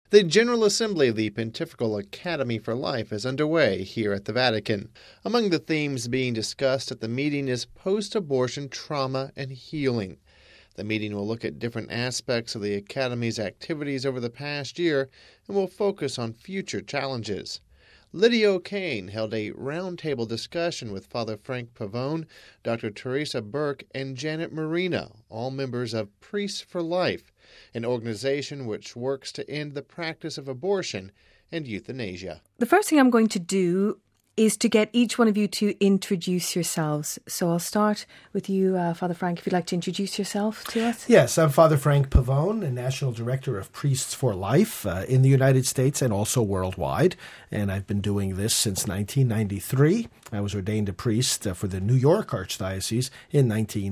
The General Assembly of the Pontifical Academy for Life is underway here at the Vatican. Among the themes being discussed at the meeting is post-abortion trauma and healing. The meeting will look at different aspects of the Academy's activities over the past year and will focus on future challenges. Lydia O'Kane held a roundtable discussion with Father Frank Pavone, Dr. Teresa Burke, and Janet Marino, all members of Priests for Life, an organization which works to end the practice of abortion and euthanasia. The first thing I'm going to do is to get each one of you to introduce yourselves. So I'll start with you, Father Frank, if you'd like to introduce yourself to us. Yes, I'm Father Frank Pavone, a National Director of Priests for Life in the United States and also worldwide. And I've been doing this since 1993. I was ordained a priest for the New York Archdiocese in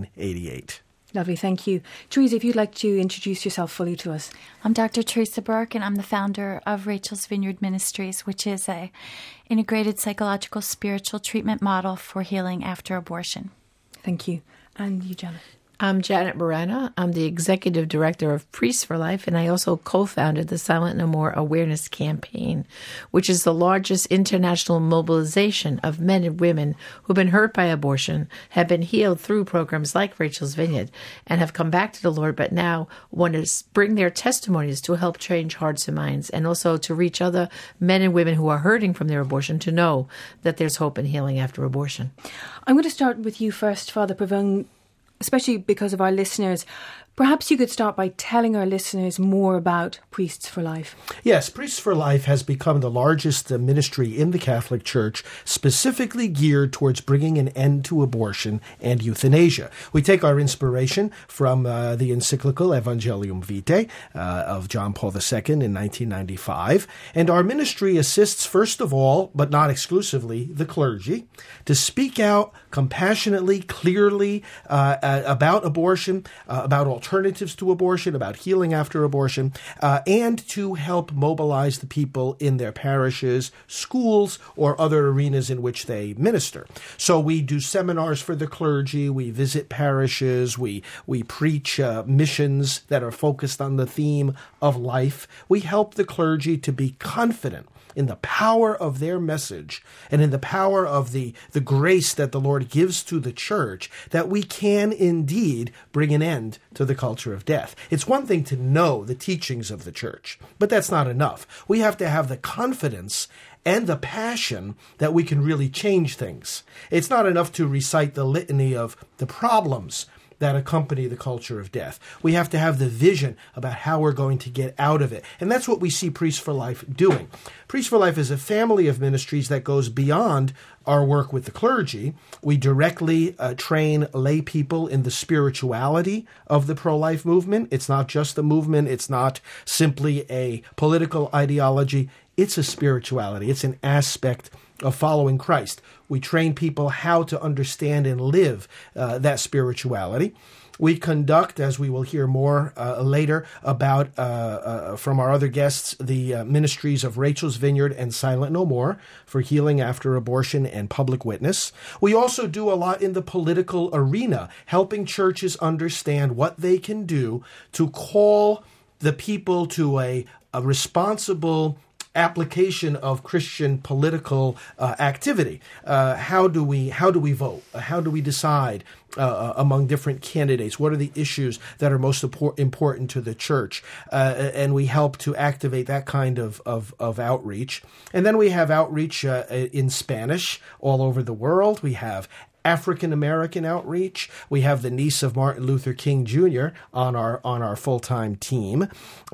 1988. Lovely, thank you. Teresa, if you'd like to introduce yourself fully to us. I'm Dr. Teresa Burke, and I'm the founder of Rachel's Vineyard Ministries, which is a integrated psychological spiritual treatment model for healing after abortion. Thank you. And you, Janet? I'm Janet Morena. I'm the Executive Director of Priests for Life, and I also co-founded the Silent No More Awareness Campaign, which is the largest international mobilization of men and women who've been hurt by abortion, have been healed through programs like Rachel's Vineyard, and have come back to the Lord, but now want to bring their testimonies to help change hearts and minds, and also to reach other men and women who are hurting from their abortion to know that there's hope and healing after abortion. I'm going to start with you first, Father Pavone, especially because of our listeners. Perhaps you could start by telling our listeners more about Priests for Life. Yes, Priests for Life has become the largest ministry in the Catholic Church, specifically geared towards bringing an end to abortion and euthanasia. We take our inspiration from the encyclical Evangelium Vitae of John Paul II in 1995, and our ministry assists first of all, but not exclusively, the clergy to speak out compassionately, clearly about abortion, about alternatives to abortion, about healing after abortion, and to help mobilize the people in their parishes, schools, or other arenas in which they minister. So we do seminars for the clergy, we visit parishes, we preach missions that are focused on the theme of life. We help the clergy to be confident in the power of their message and in the power of the grace that the Lord gives to the church, that we can indeed bring an end to the culture of death. It's one thing to know the teachings of the church, but that's not enough. We have to have the confidence and the passion that we can really change things. It's not enough to recite the litany of the problems that accompany the culture of death. We have to have the vision about how we're going to get out of it. And that's what we see Priests for Life doing. Priests for Life is a family of ministries that goes beyond our work with the clergy. We directly train lay people in the spirituality of the pro-life movement. It's not just a movement. It's not simply a political ideology. It's a spirituality. It's an aspect of following Christ. We train people how to understand and live that spirituality. We conduct, as we will hear more later about from our other guests, the ministries of Rachel's Vineyard and Silent No More for healing after abortion and public witness. We also do a lot in the political arena, helping churches understand what they can do to call the people to a responsible application of Christian political activity. How do we vote? How do we decide among different candidates? What are the issues that are most important to the church? And we help to activate that kind of outreach. And then we have outreach in Spanish all over the world. We have African-American outreach. We have the niece of Martin Luther King Jr. on our full-time team.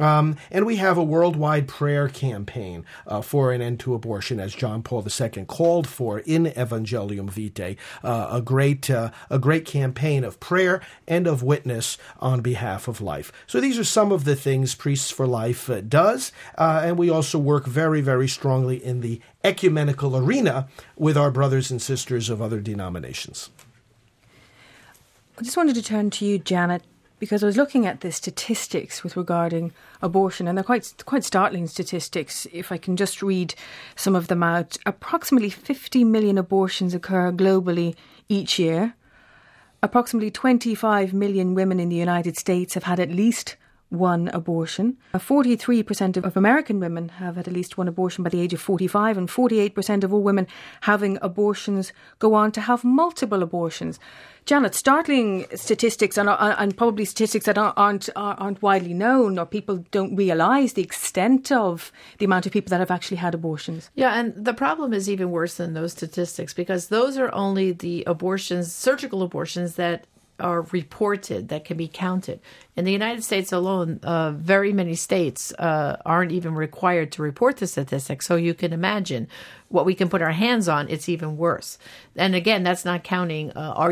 And we have a worldwide prayer campaign for an end to abortion, as John Paul II called for in Evangelium Vitae, a great campaign of prayer and of witness on behalf of life. So these are some of the things Priests for Life does, and we also work very, very strongly in the ecumenical arena with our brothers and sisters of other denominations. I just wanted to turn to you, Janet, because I was looking at the statistics with regarding abortion, and they're quite startling statistics. If I can just read some of them out. Approximately 50 million abortions occur globally each year. Approximately 25 million women in the United States have had at least one abortion. 43% of American women have had at least one abortion by the age of 45, and 48% of all women having abortions go on to have multiple abortions. Janet, startling statistics, and probably statistics that aren't widely known, or people don't realise the extent of the amount of people that have actually had abortions. Yeah, and the problem is even worse than those statistics, because those are only the abortions, surgical abortions, that are reported, that can be counted. In the United States alone, very many states aren't even required to report the statistics. So you can imagine what we can put our hands on, it's even worse. And again, that's not counting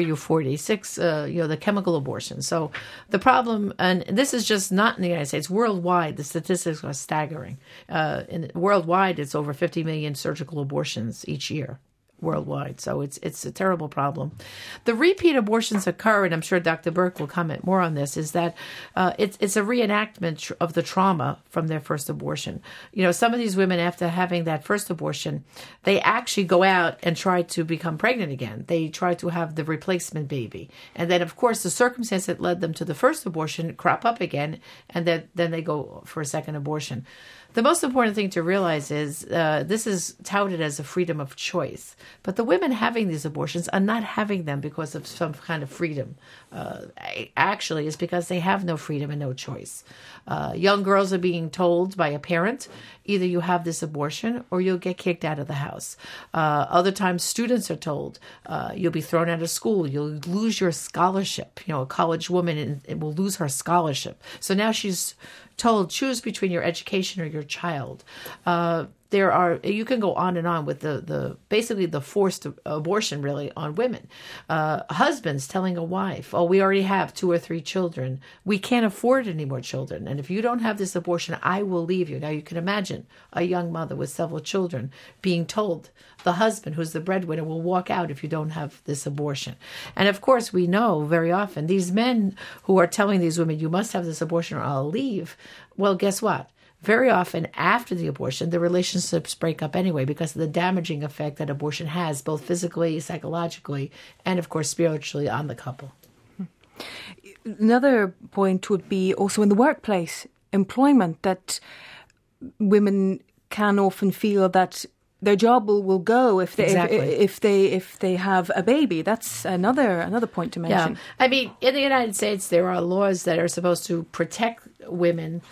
RU46, the chemical abortion. So the problem, and this is just not in the United States, worldwide, the statistics are staggering. Worldwide, it's over 50 million surgical abortions each year. Worldwide. So it's a terrible problem. The repeat abortions occur, and I'm sure Dr. Burke will comment more on this, is that it's a reenactment of the trauma from their first abortion. You know, some of these women, after having that first abortion, they actually go out and try to become pregnant again. They try to have the replacement baby. And then, of course, the circumstance that led them to the first abortion crop up again, and then they go for a second abortion. The most important thing to realize is this is touted as a freedom of choice. But the women having these abortions are not having them because of some kind of freedom. Actually, it's because they have no freedom and no choice. Young girls are being told by a parent, either you have this abortion or you'll get kicked out of the house. Other times, students are told you'll be thrown out of school. You'll lose your scholarship. You know, a college woman will lose her scholarship. So now she's told, choose between your education or your child. You can go on and on with the basically the forced abortion really on women. Husbands telling a wife, oh, we already have 2 or 3 children. We can't afford any more children. And if you don't have this abortion, I will leave you. Now you can imagine a young mother with several children being told the husband, who's the breadwinner, will walk out if you don't have this abortion. And of course, we know very often these men who are telling these women, you must have this abortion or I'll leave. Well, guess what? Very often after the abortion, the relationships break up anyway because of the damaging effect that abortion has, both physically, psychologically, and of course spiritually on the couple. Another point would be also in the workplace, employment, that women can often feel that their job will go if they have a baby. That's another point to mention. Yeah. I mean, in the United States, there are laws that are supposed to protect women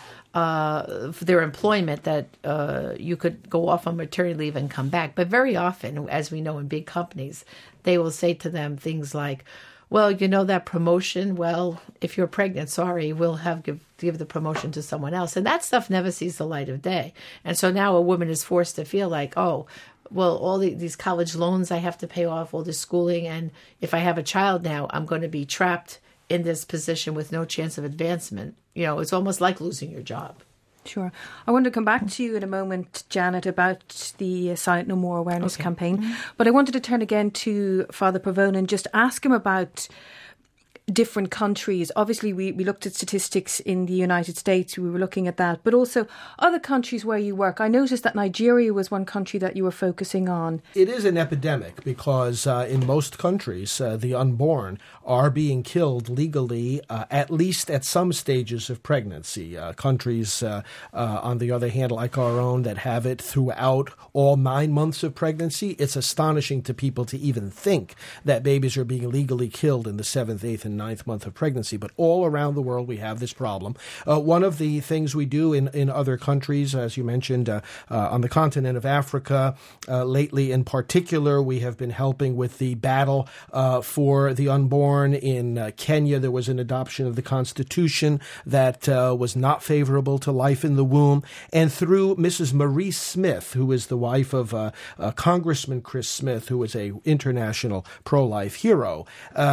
for their employment, that you could go off on maternity leave and come back. But very often, as we know in big companies, they will say to them things like, well, you know that promotion? Well, if you're pregnant, sorry, we'll give the promotion to someone else. And that stuff never sees the light of day. And so now a woman is forced to feel like, oh, well, all these college loans I have to pay off, all this schooling, and if I have a child now, I'm going to be trapped in this position with no chance of advancement. You know, it's almost like losing your job. Sure. I want to come back to you in a moment, Janet, about the Silent No More awareness campaign. Mm-hmm. But I wanted to turn again to Father Pavone and just ask him about different countries. Obviously, we looked at statistics in the United States. We were looking at that, but also other countries where you work. I noticed that Nigeria was one country that you were focusing on. It is an epidemic because in most countries, the unborn are being killed legally, at least at some stages of pregnancy. Countries, on the other hand, like our own, that have it throughout all 9 months of pregnancy. It's astonishing to people to even think that babies are being legally killed in the 7th, 8th, and 9th month of pregnancy. But all around the world, we have this problem. One of the things we do in other countries, as you mentioned, on the continent of Africa, lately in particular, we have been helping with the battle for the unborn. In Kenya, there was an adoption of the Constitution that was not favorable to life in the womb. And through Mrs. Marie Smith, who is the wife of Congressman Chris Smith, who is an international pro-life hero,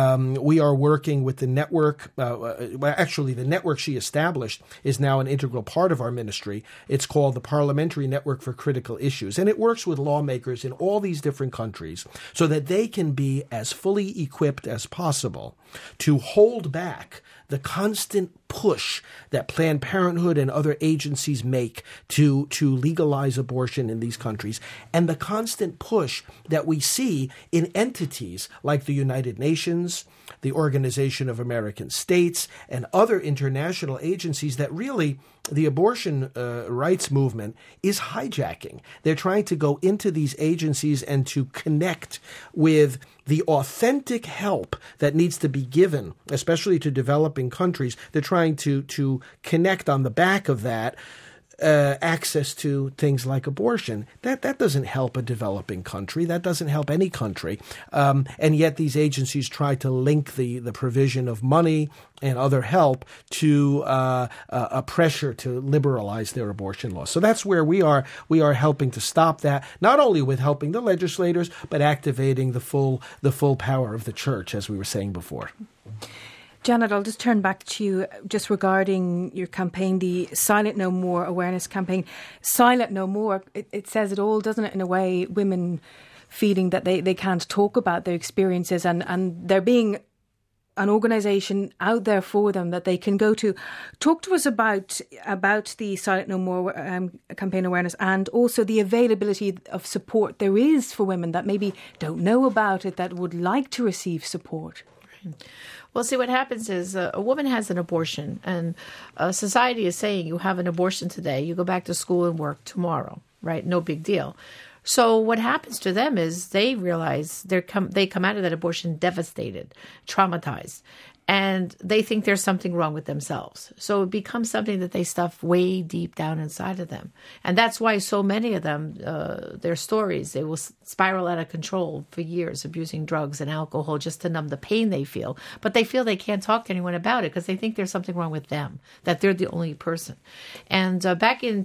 we are working with the network. Actually, the network she established is now an integral part of our ministry. It's called the Parliamentary Network for Critical Issues, and it works with lawmakers in all these different countries so that they can be as fully equipped as possible to hold back the constant push that Planned Parenthood and other agencies make to legalize abortion in these countries, and the constant push that we see in entities like the United Nations, the Organization of American States, and other international agencies that really the abortion rights movement is hijacking. They're trying to go into these agencies and to connect with the authentic help that needs to be given, especially to developing countries. They're trying to connect on the back of that access to things like abortion. That doesn't help a developing country. That doesn't help any country. And yet these agencies try to link the provision of money and other help to a pressure to liberalize their abortion laws. So that's where we are. We are helping to stop that, not only with helping the legislators, but activating the full power of the church, as we were saying before. Janet, I'll just turn back to you just regarding your campaign, the Silent No More awareness campaign. Silent No More, it says it all, doesn't it, in a way, women feeling that they can't talk about their experiences and there being an organisation out there for them that they can go to. Talk to us about the Silent No More campaign awareness and also the availability of support there is for women that maybe don't know about it, that would like to receive support. Well, see, what happens is a woman has an abortion, and society is saying you have an abortion today, you go back to school and work tomorrow, right? No big deal. So what happens to them is they realize they come out of that abortion devastated, traumatized, and they think there's something wrong with themselves. So it becomes something that they stuff way deep down inside of them. And that's why so many of them, their stories, they will spiral out of control for years, abusing drugs and alcohol just to numb the pain they feel. But they feel they can't talk to anyone about it because they think there's something wrong with them, that they're the only person. And back in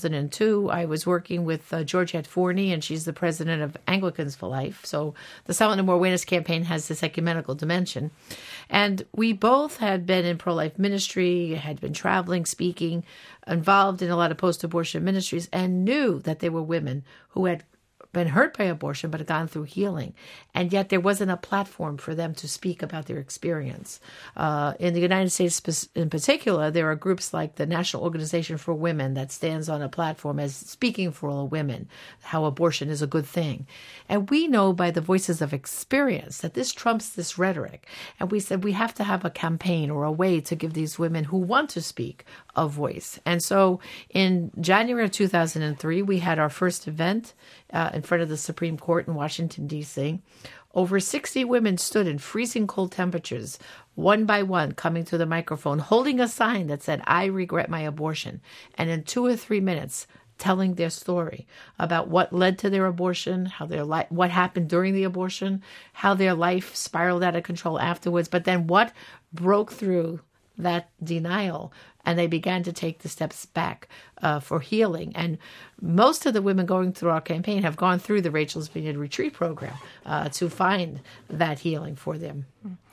2002, I was working with Georgette Forney, and she's the president of Anglicans for Life. So the Silent No More Awareness Campaign has this ecumenical dimension. And we both had been in pro-life ministry, had been traveling, speaking, involved in a lot of post-abortion ministries, and knew that there were women who had been hurt by abortion but had gone through healing. And yet there wasn't a platform for them to speak about their experience. In the United States in particular, there are groups like the National Organization for Women that stands on a platform as speaking for all women, how abortion is a good thing. And we know by the voices of experience that this trumps this rhetoric. And we said we have to have a campaign or a way to give these women who want to speak a voice. And so in January of 2003, we had our first event in front of the Supreme Court in Washington, D.C. Over 60 women stood in freezing cold temperatures, one by one, coming to the microphone, holding a sign that said, "I regret my abortion." And in 2 or 3 minutes, telling their story about what led to their abortion, how their what happened during the abortion, how their life spiraled out of control afterwards, but then what broke through that denial, and they began to take the steps back for healing. And most of the women going through our campaign have gone through the Rachel's Vineyard Retreat program to find that healing for them.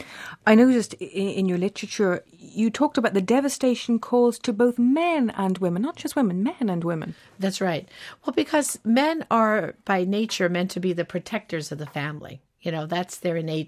I noticed in your literature, you talked about the devastation caused to both men and women, not just women, men and women. That's right. Well, because men are by nature meant to be the protectors of the family. You know, that's their innate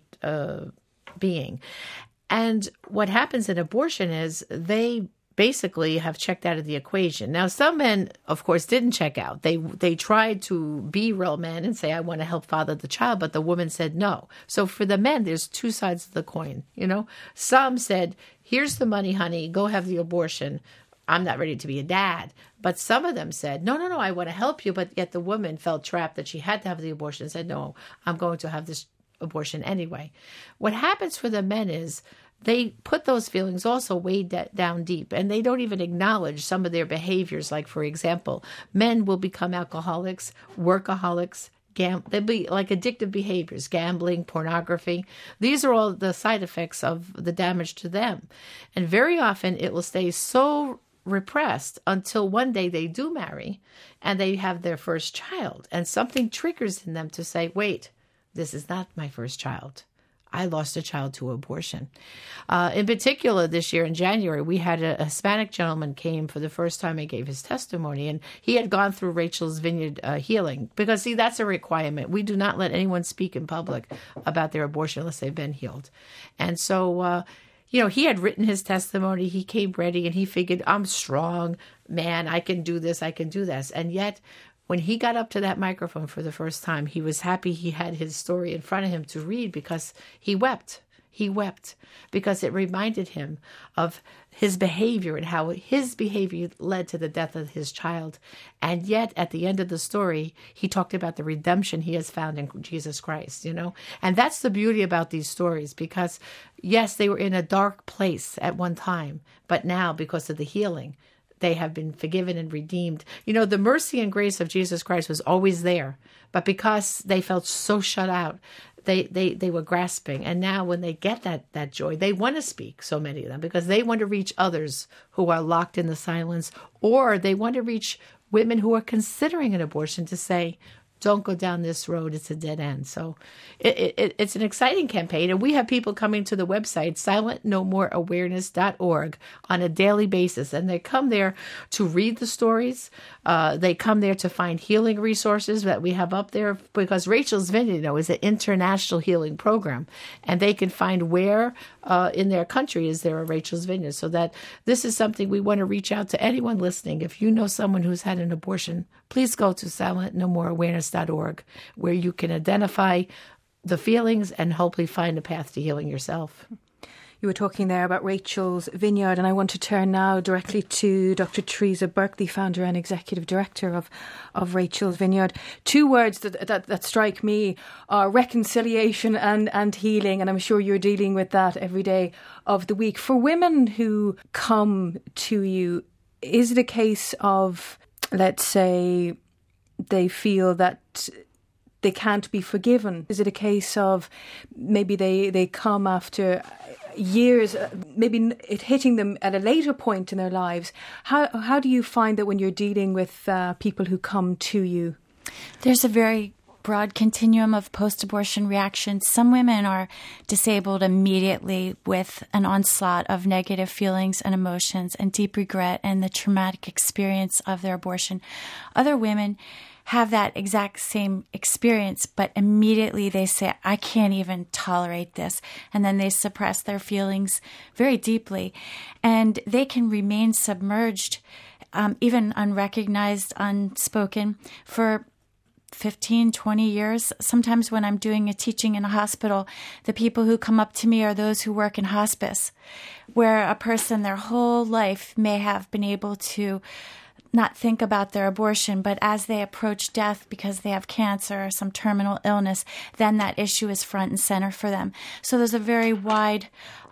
being. And what happens in abortion is they basically have checked out of the equation. Now, some men, of course, didn't check out. They tried to be real men and say, "I want to help father the child," but the woman said no. So for the men, there's two sides of the coin, you know. Some said, "Here's the money, honey, go have the abortion. I'm not ready to be a dad." But some of them said, no, I want to help you. But yet the woman felt trapped that she had to have the abortion and said, "No, I'm going to have this abortion anyway." What happens for the men is they put those feelings also way down deep, and they don't even acknowledge some of their behaviors. Like, for example, men will become alcoholics, workaholics, they'll be like addictive behaviors, gambling, pornography. These are all the side effects of the damage to them. And very often it will stay so repressed until one day they do marry and they have their first child, and something triggers in them to say, wait, this is not my first child. I lost a child to abortion. In particular, this year in January, we had a Hispanic gentleman came for the first time and gave his testimony, and he had gone through Rachel's Vineyard healing. Because, see, that's a requirement. We do not let anyone speak in public about their abortion unless they've been healed. And so, he had written his testimony. He came ready and he figured, I'm strong, man. I can do this. I can do this. And yet, when he got up to that microphone for the first time, he was happy he had his story in front of him to read because he wept. He wept because it reminded him of his behavior and how his behavior led to the death of his child. And yet, at the end of the story, he talked about the redemption he has found in Jesus Christ, And that's the beauty about these stories because, yes, they were in a dark place at one time, but now, because of the healing, they have been forgiven and redeemed. The mercy and grace of Jesus Christ was always there, but because they felt so shut out, they were grasping. And now when they get that joy, they want to speak, so many of them, because they want to reach others who are locked in the silence, or they want to reach women who are considering an abortion to say, don't go down this road. It's a dead end. So it's an exciting campaign. And we have people coming to the website, silentnomoreawareness.org, on a daily basis. And they come there to read the stories. They come there to find healing resources that we have up there, because Rachel's Vineyard, is an international healing program. And they can find where in their country is there a Rachel's Vineyard. So that this is something we want to reach out to anyone listening. If you know someone who's had an abortion, please go to silentnomoreawareness.org, where you can identify the feelings and hopefully find a path to healing yourself. You were talking there about Rachel's Vineyard, and I want to turn now directly to Dr. Teresa Burke, the founder and executive director of Rachel's Vineyard. Two words that strike me are reconciliation and healing, and I'm sure you're dealing with that every day of the week. For women who come to you, is it a case of, let's say, they feel that they can't be forgiven? Is it a case of maybe they come after years, maybe it hitting them at a later point in their lives? How do you find that when you're dealing with people who come to you? There's a very broad continuum of post-abortion reactions. Some women are disabled immediately with an onslaught of negative feelings and emotions and deep regret and the traumatic experience of their abortion. Other women have that exact same experience, but immediately they say, I can't even tolerate this. And then they suppress their feelings very deeply. And they can remain submerged, even unrecognized, unspoken, for 15, 20 years. Sometimes when I'm doing a teaching in a hospital, the people who come up to me are those who work in hospice, where a person their whole life may have been able to not think about their abortion, but as they approach death because they have cancer or some terminal illness, then that issue is front and center for them. So there's a very wide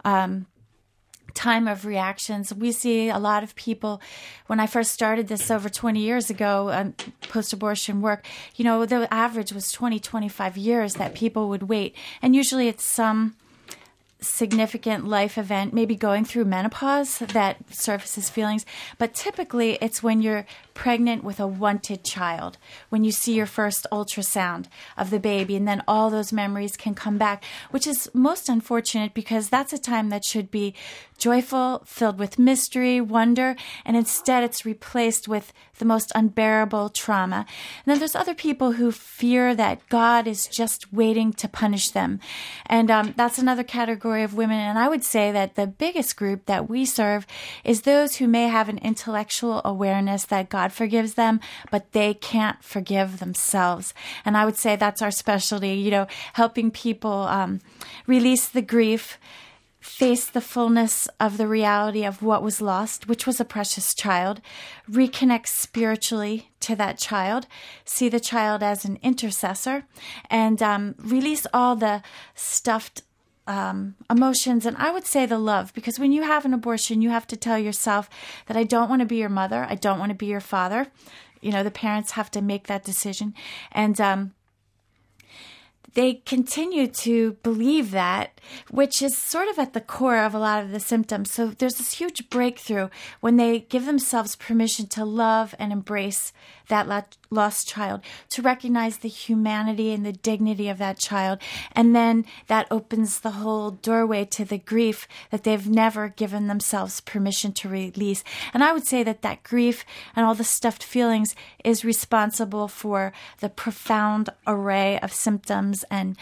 time of reactions. We see a lot of people, when I first started this over 20 years ago, post-abortion work, the average was 20, 25 years that people would wait. And usually it's some significant life event, maybe going through menopause, that surfaces feelings. But typically it's when you're pregnant with a wanted child, when you see your first ultrasound of the baby, and then all those memories can come back, which is most unfortunate because that's a time that should be joyful, filled with mystery, wonder, and instead it's replaced with the most unbearable trauma. And then there's other people who fear that God is just waiting to punish them. And that's another category of women. And I would say that the biggest group that we serve is those who may have an intellectual awareness that God forgives them, but they can't forgive themselves. And I would say that's our specialty, helping people release the grief, face the fullness of the reality of what was lost, which was a precious child, reconnect spiritually to that child, see the child as an intercessor, and release all the stuffed emotions, and I would say the love, because when you have an abortion, you have to tell yourself that I don't want to be your mother, I don't want to be your father. The parents have to make that decision, and they continue to believe that, which is sort of at the core of a lot of the symptoms. So there's this huge breakthrough when they give themselves permission to love and embrace that lost child, to recognize the humanity and the dignity of that child. And then that opens the whole doorway to the grief that they've never given themselves permission to release. And I would say that grief and all the stuffed feelings is responsible for the profound array of symptoms and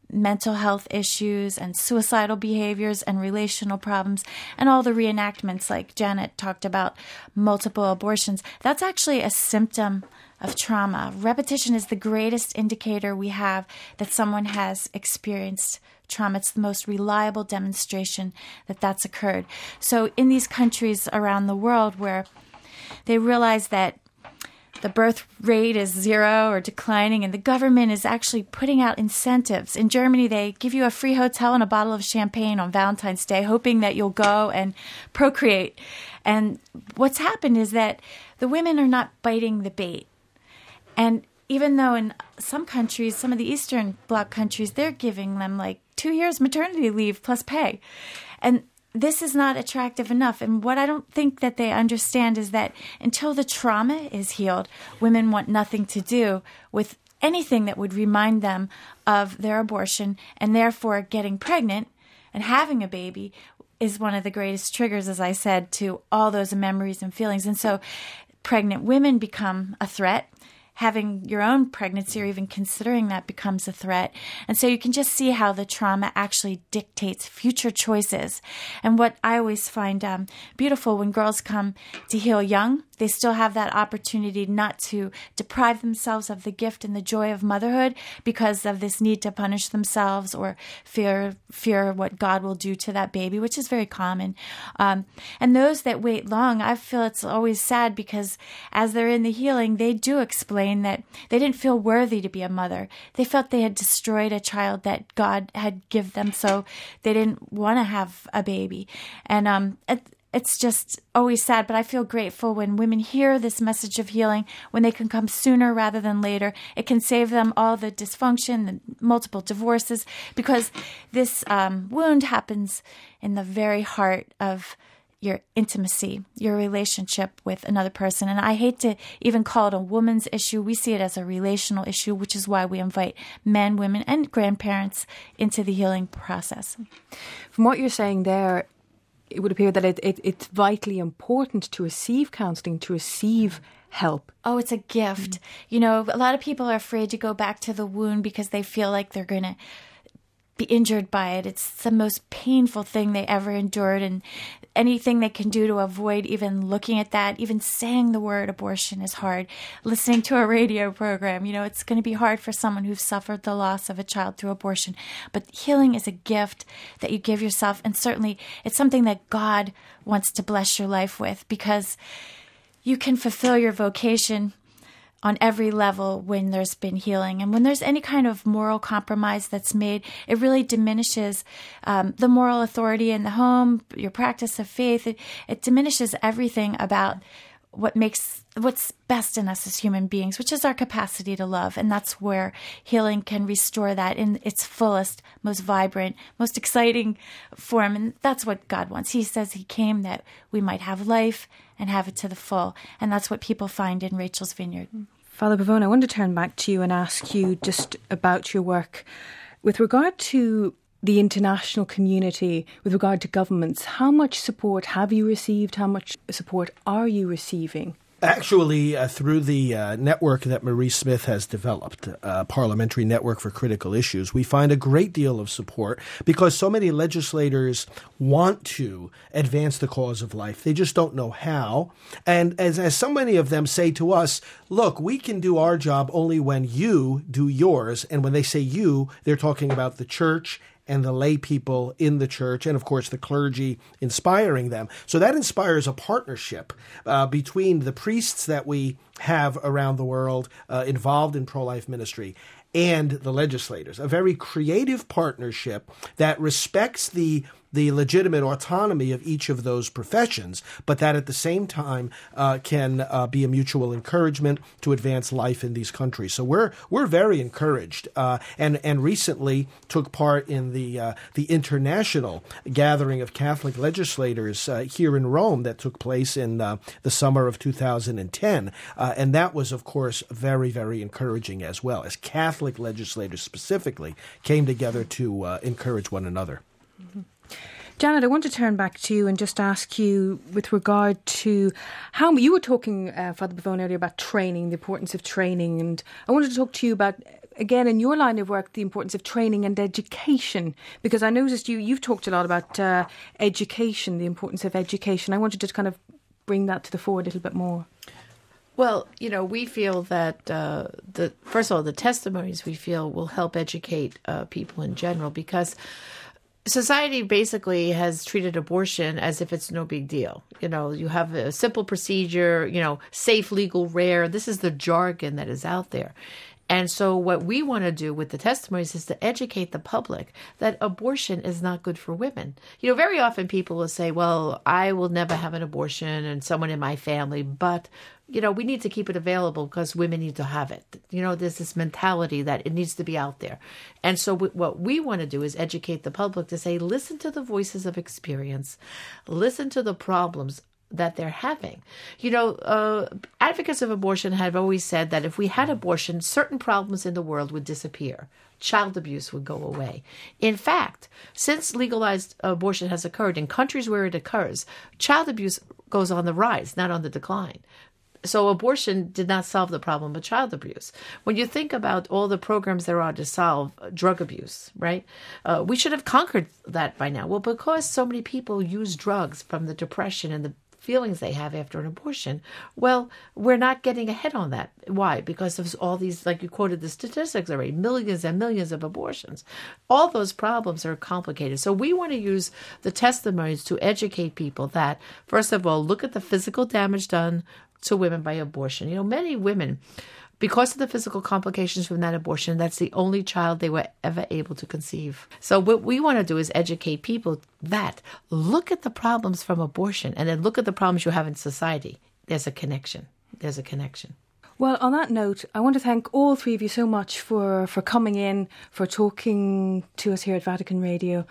mental health issues and suicidal behaviors and relational problems and all the reenactments like Janet talked about, multiple abortions, that's actually a symptom of trauma. Repetition is the greatest indicator we have that someone has experienced trauma. It's the most reliable demonstration that that's occurred. So in these countries around the world where they realize that the birth rate is 0 or declining, and the government is actually putting out incentives. In Germany, they give you a free hotel and a bottle of champagne on Valentine's Day, hoping that you'll go and procreate. And what's happened is that the women are not biting the bait. And even though in some countries, some of the Eastern Bloc countries, they're giving them like 2 years maternity leave plus pay. And this is not attractive enough. And what I don't think that they understand is that until the trauma is healed, women want nothing to do with anything that would remind them of their abortion, and therefore getting pregnant and having a baby is one of the greatest triggers, as I said, to all those memories and feelings. And so pregnant women become a threat. Having your own pregnancy or even considering that becomes a threat. And so you can just see how the trauma actually dictates future choices. And what I always find beautiful when girls come to heal young, they still have that opportunity not to deprive themselves of the gift and the joy of motherhood because of this need to punish themselves or fear what God will do to that baby, which is very common. And those that wait long, I feel it's always sad because as they're in the healing, they do explain that they didn't feel worthy to be a mother. They felt they had destroyed a child that God had given them, so they didn't want to have a baby. And it's just always sad, but I feel grateful when women hear this message of healing, when they can come sooner rather than later. It can save them all the dysfunction, the multiple divorces, because this wound happens in the very heart of your intimacy, your relationship with another person. And I hate to even call it a woman's issue. We see it as a relational issue, which is why we invite men, women, and grandparents into the healing process. From what you're saying there, it would appear that it's vitally important to receive counselling, to receive help. Oh, it's a gift. You know, a lot of people are afraid to go back to the wound because they feel like they're going to be injured by it. It's the most painful thing they ever endured, and anything they can do to avoid even looking at that, even saying the word abortion is hard. Listening to a radio program, you know, it's going to be hard for someone who's suffered the loss of a child through abortion. But healing is a gift that you give yourself, and certainly it's something that God wants to bless your life with, because you can fulfill your vocation on every level when there's been healing. And when there's any kind of moral compromise that's made, it really diminishes the moral authority in the home, your practice of faith. It diminishes everything about what's best in us as human beings, which is our capacity to love. And that's where healing can restore that in its fullest, most vibrant, most exciting form. And that's what God wants. He says he came that we might have life and have it to the full. And that's what people find in Rachel's Vineyard. Father Pavone, I want to turn back to you and ask you just about your work. With regard to the international community, with regard to governments, how much support have you received? How much support are you receiving? Actually, through the network that Marie Smith has developed, Parliamentary Network for Critical Issues, we find a great deal of support because so many legislators want to advance the cause of life. They just don't know how. And as so many of them say to us, look, we can do our job only when you do yours. And when they say you, they're talking about the church and the lay people in the church, and of course the clergy inspiring them. So that inspires a partnership between the priests that we have around the world involved in pro-life ministry and the legislators, a very creative partnership that respects the legitimate autonomy of each of those professions, but that at the same time can be a mutual encouragement to advance life in these countries. So we're very encouraged, and recently took part in the international gathering of Catholic legislators here in Rome that took place in the summer of 2010, and that was, of course, very, very encouraging as well, as Catholic legislators specifically came together to encourage one another. Mm-hmm. Janet, I want to turn back to you and just ask you with regard to how you were talking, Father Pavone, earlier about training, the importance of training, and I wanted to talk to you about again, in your line of work, the importance of training and education, because I noticed you've talked a lot about education, the importance of education. I wanted to kind of bring that to the fore a little bit more. Well, we feel that first of all, the testimonies we feel will help educate people in general, because society basically has treated abortion as if it's no big deal. You have a simple procedure, safe, legal, rare. This is the jargon that is out there. And so what we want to do with the testimonies is to educate the public that abortion is not good for women. Very often people will say, well, I will never have an abortion and someone in my family, but we need to keep it available because women need to have it. There's this mentality that it needs to be out there. And so what we want to do is educate the public to say, listen to the voices of experience, listen to the problems that they're having. Advocates of abortion have always said that if we had abortion, certain problems in the world would disappear. Child abuse would go away. In fact, since legalized abortion has occurred in countries where it occurs, child abuse goes on the rise, not on the decline. So abortion did not solve the problem of child abuse. When you think about all the programs there are to solve drug abuse, right? We should have conquered that by now. Well, because so many people use drugs from the depression and the feelings they have after an abortion, well, we're not getting ahead on that. Why? Because of all these, like you quoted the statistics already, millions and millions of abortions. All those problems are complicated. So we want to use the testimonies to educate people that, first of all, look at the physical damage done to women by abortion. Many women, because of the physical complications from that abortion, that's the only child they were ever able to conceive. So what we want to do is educate people that look at the problems from abortion and then look at the problems you have in society. There's a connection. There's a connection. Well, on that note, I want to thank all three of you so much for coming in, for talking to us here at Vatican Radio